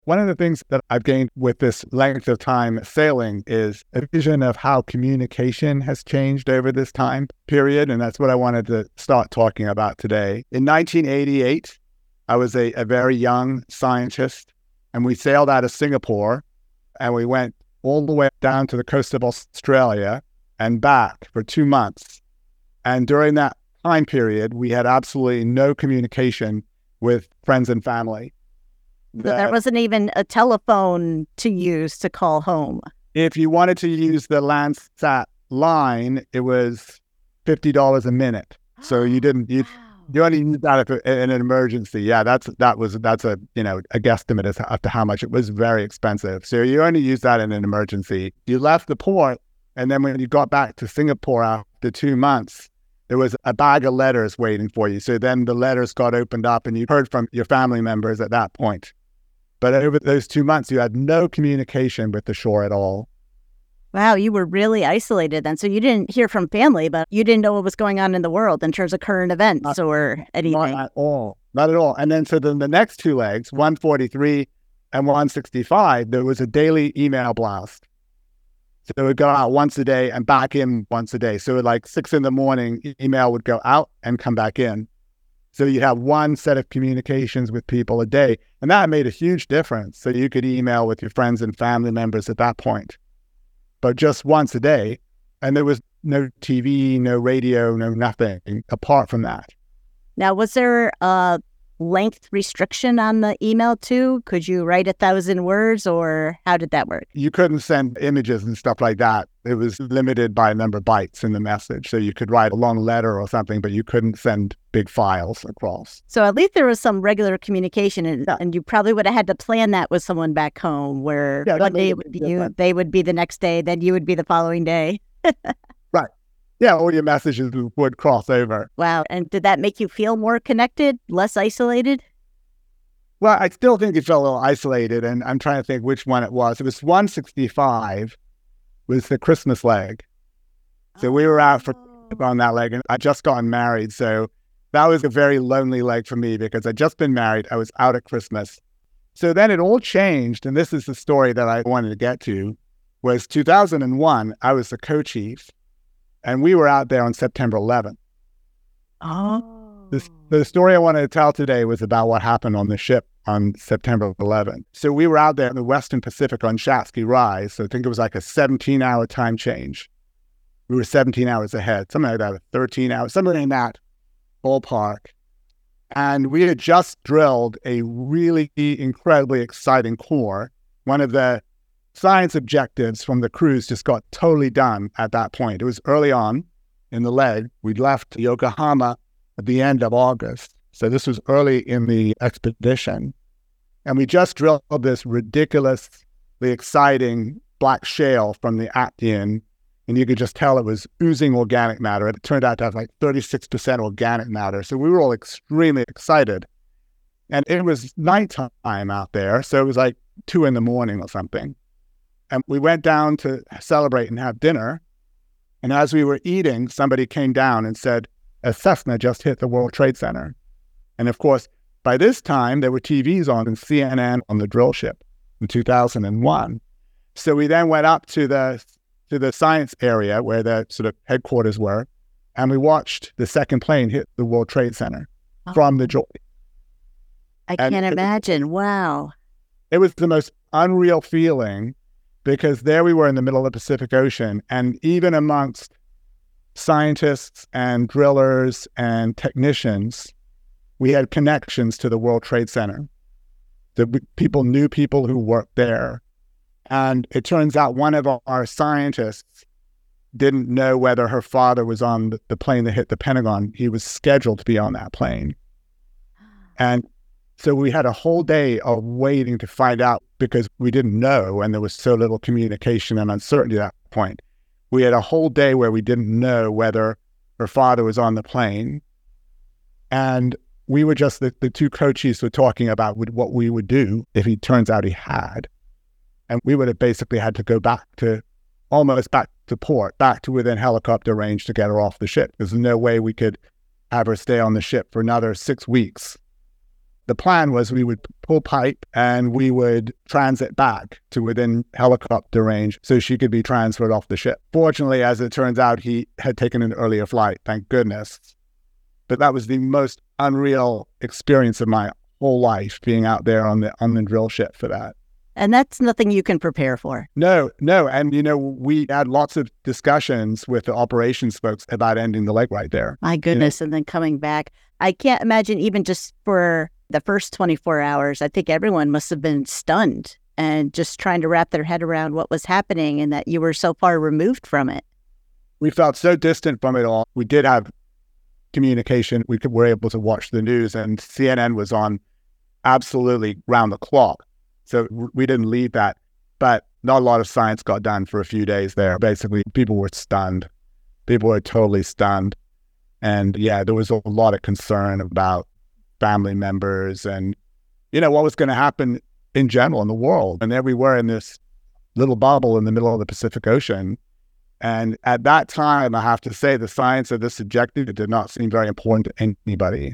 One of the things that I've gained with this length of time sailing is a vision of how communication has changed over this time period. And that's what I wanted to start talking about today. In 1988, I was a very young scientist, and we sailed out of Singapore and we went all the way down to the coast of Australia and back for 2 months. And during that time period, we had absolutely no communication with friends and family. So there wasn't even a telephone to use to call home. If you wanted to use the Landsat line, it was $50 a minute. So you only need that if in an emergency. Yeah, that's a guesstimate as to how much. It was very expensive. So you only use that in an emergency. You left the port, and then when you got back to Singapore after 2 months, there was a bag of letters waiting for you. So then the letters got opened up, and you heard from your family members at that point. But over those 2 months, you had no communication with the shore at all. Wow, you were really isolated then. So you didn't hear from family, but you didn't know what was going on in the world in terms of current events or anything. Not at all. Not at all. And then so then the next two legs, 143 and 165, there was a daily email blast. So it would go out once a day and back in once a day. So at like 6 a.m, email would go out and come back in. So you have one set of communications with people a day. And that made a huge difference. So you could email with your friends and family members at that point, but just once a day. And there was no TV, no radio, no nothing apart from that. Now, was there a length restriction on the email too? Could you write 1,000 words, or how did that work? You couldn't send images and stuff like that. It was limited by a number of bytes in the message. So you could write a long letter or something, but you couldn't send big files across. So at least there was some regular communication, and you probably would have had to plan that with someone back home, where one day it would be you, they would be the next day, then you would be the following day. Right. Yeah, all your messages would cross over. Wow. And did that make you feel more connected, less isolated? Well, I still think you felt a little isolated, and I'm trying to think which one it was. It was 165 was the Christmas leg. So we were out on that leg, and I just gotten married. So that was a very lonely leg for me because I'd just been married. I was out at Christmas. So then it all changed, and this is the story that I wanted to get to, was 2001, I was the co-chief, and we were out there on September 11th. Oh. The story I wanted to tell today was about what happened on the ship on September 11th. So we were out there in the Western Pacific on Shatsky Rise. So I think it was like a 17-hour time change. We were 17 hours ahead, something like that, 13 hours, something in that ballpark. And we had just drilled a really incredibly exciting core. One of the science objectives from the cruise just got totally done at that point. It was early on in the leg. We'd left Yokohama at the end of August. So this was early in the expedition. And we just drilled this ridiculously exciting black shale from the Attian. And you could just tell it was oozing organic matter. It turned out to have like 36% organic matter. So we were all extremely excited. And it was nighttime out there. So it was like 2 a.m. or something. And we went down to celebrate and have dinner. And as we were eating, somebody came down and said, a Cessna just hit the World Trade Center. And of course, by this time, there were TVs on and CNN on the drill ship in 2001. So we then went up to the science area where the sort of headquarters were, and we watched the second plane hit the World Trade Center from the joy. I can't imagine. Wow. It was the most unreal feeling, because there we were in the middle of the Pacific Ocean, and even amongst scientists and drillers and technicians, we had connections to the World Trade Center. People knew people who worked there. And it turns out one of our scientists didn't know whether her father was on the plane that hit the Pentagon. He was scheduled to be on that plane. And so we had a whole day of waiting to find out, because we didn't know, and there was so little communication and uncertainty at that point. We had a whole day where we didn't know whether her father was on the plane. And we were just, the two co-chiefs were talking about what we would do if he turns out he had. And we would have basically had to go almost back to port, back to within helicopter range to get her off the ship. There's no way we could have her stay on the ship for another 6 weeks. the plan was we would pull pipe and we would transit back to within helicopter range so she could be transferred off the ship. Fortunately, as it turns out, he had taken an earlier flight, thank goodness. But that was the most unreal experience of my whole life, being out there on the drill ship for that. And that's nothing you can prepare for. No. And, we had lots of discussions with the operations folks about ending the leg right there. My goodness. And then coming back. I can't imagine even just for the first 24 hours, I think everyone must have been stunned and just trying to wrap their head around what was happening and that you were so far removed from it. We felt so distant from it all. We did have communication. We were able to watch the news, and CNN was on absolutely round the clock. So we didn't leave that, but not a lot of science got done for a few days there. Basically, people were stunned. People were totally stunned. And yeah, there was a lot of concern about family members and, what was going to happen in general in the world and everywhere in this little bubble in the middle of the Pacific Ocean. And at that time, I have to say, the science of this objective did not seem very important to anybody.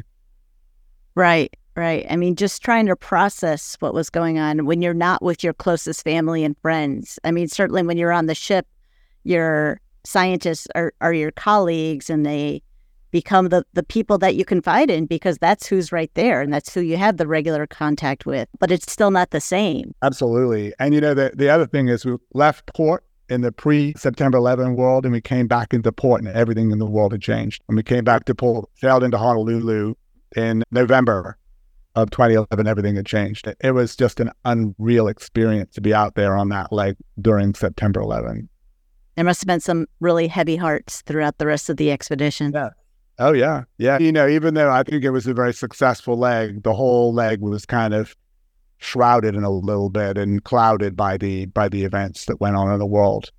Right. I mean, just trying to process what was going on when you're not with your closest family and friends. I mean, certainly when you're on the ship, your scientists are your colleagues, and they become the people that you confide in because that's who's right there and that's who you have the regular contact with. But it's still not the same. Absolutely. And, the other thing is we left port in the pre-September 11 world, and we came back into port, and everything in the world had changed. When we came back to port, sailed into Honolulu in November of 2011, everything had changed. It was just an unreal experience to be out there on that leg during September 11. There must have been some really heavy hearts throughout the rest of the expedition. Yeah. Oh, yeah. Yeah. Even though I think it was a very successful leg, the whole leg was kind of shrouded in a little bit and clouded by the events that went on in the world.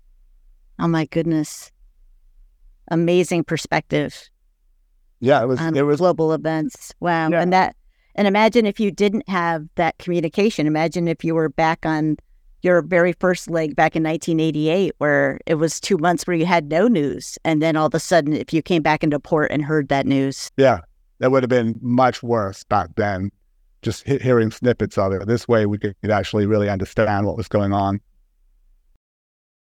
Oh, my goodness. Amazing perspective. Yeah, it was global events. Wow. Yeah. And imagine if you didn't have that communication. Imagine if you were back on your very first leg back in 1988, where it was 2 months where you had no news. And then all of a sudden, if you came back into port and heard that news. Yeah, that would have been much worse back then, just hearing snippets of it. This way, we could actually really understand what was going on.